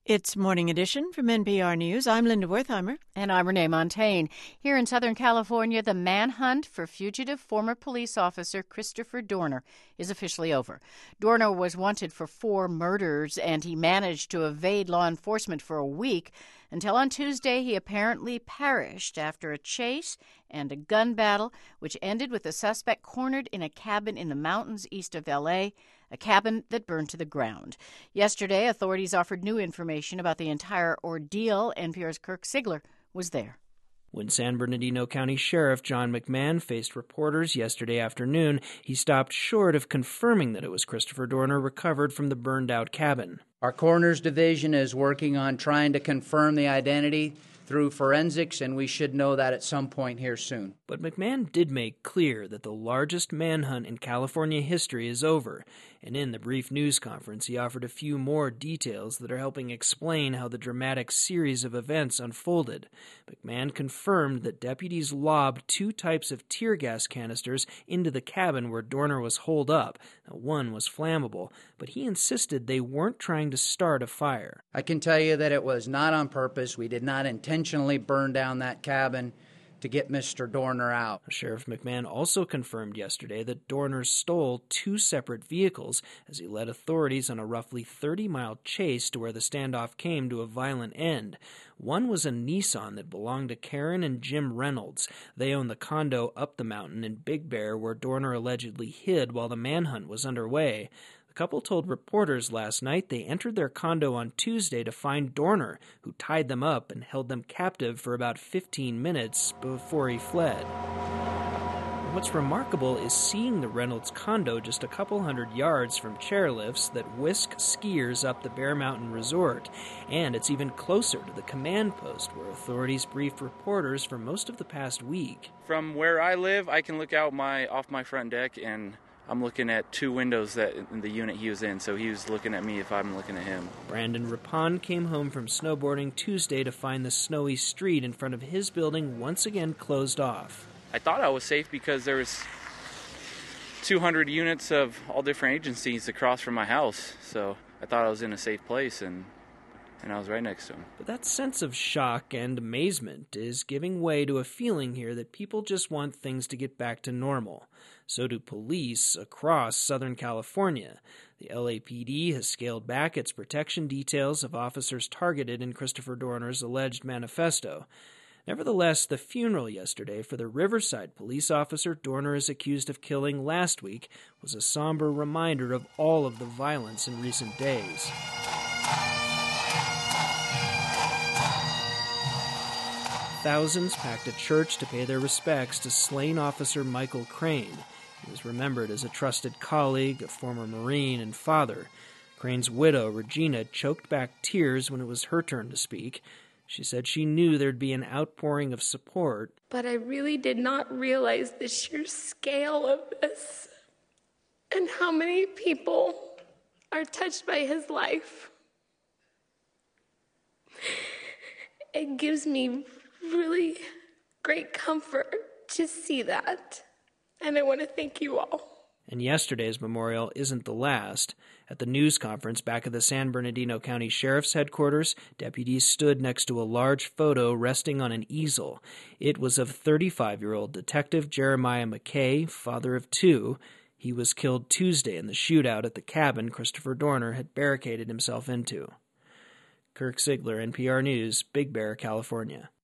It's Morning Edition from NPR News. I'm Linda Wertheimer. And I'm Renee Montagne. Here in Southern California, the manhunt for fugitive former police officer Christopher Dorner is officially over. Dorner was wanted for 4 murders, and he managed to evade law enforcement for a week until on Tuesday he apparently perished after a chase and a gun battle, which ended with the suspect cornered in a cabin in the mountains east of L.A., a cabin that burned to the ground. Yesterday, authorities offered new information about the entire ordeal. NPR's Kirk Siegler was there. When San Bernardino County Sheriff John McMahon faced reporters yesterday afternoon, he stopped short of confirming that it was Christopher Dorner recovered from the burned-out cabin. Our coroner's division is working on trying to confirm the identity through forensics, and we should know that at some point here soon. But McMahon did make clear that the largest manhunt in California history is over, and in the brief news conference he offered a few more details that are helping explain how the dramatic series of events unfolded. McMahon confirmed that deputies lobbed 2 types of tear gas canisters into the cabin where Dorner was holed up. Now, one was flammable, but he insisted they weren't trying to start a fire. I can tell you that it was not on purpose. We did not intentionally burn down that cabin to get Mr. Dorner out. Sheriff McMahon also confirmed yesterday that Dorner stole 2 separate vehicles as he led authorities on a roughly 30-mile chase to where the standoff came to a violent end. One was a Nissan that belonged to Karen and Jim Reynolds. They own the condo up the mountain in Big Bear where Dorner allegedly hid while the manhunt was underway. The couple told reporters last night they entered their condo on Tuesday to find Dorner, who tied them up and held them captive for about 15 minutes before he fled. What's remarkable is seeing the Reynolds condo just a couple hundred yards from chairlifts that whisk skiers up the Bear Mountain Resort. And it's even closer to the command post where authorities briefed reporters for most of the past week. From where I live, I can look out off my front deck, and I'm looking at 2 windows that in the unit he was in, so he was looking at me if I'm looking at him. Brandon Rapon came home from snowboarding Tuesday to find the snowy street in front of his building once again closed off. I thought I was safe because there was 200 units of all different agencies across from my house, so I thought I was in a safe place, and I was right next to him. But that sense of shock and amazement is giving way to a feeling here that people just want things to get back to normal. So do police across Southern California. The LAPD has scaled back its protection details of officers targeted in Christopher Dorner's alleged manifesto. Nevertheless, the funeral yesterday for the Riverside police officer Dorner is accused of killing last week was a somber reminder of all of the violence in recent days. Thousands packed a church to pay their respects to slain officer Michael Crane. He was remembered as a trusted colleague, a former Marine, and father. Crane's widow, Regina, choked back tears when it was her turn to speak. She said she knew there'd be an outpouring of support. But I really did not realize the sheer scale of this and how many people are touched by his life. It gives me really great comfort to see that, and I want to thank you all. And yesterday's memorial isn't the last. At the news conference back at the San Bernardino County Sheriff's headquarters, deputies stood next to a large photo resting on an easel. It was of 35-year-old Detective Jeremiah McKay, father of 2. He was killed Tuesday in the shootout at the cabin Christopher Dorner had barricaded himself into. Kirk Siegler, NPR News, Big Bear, California.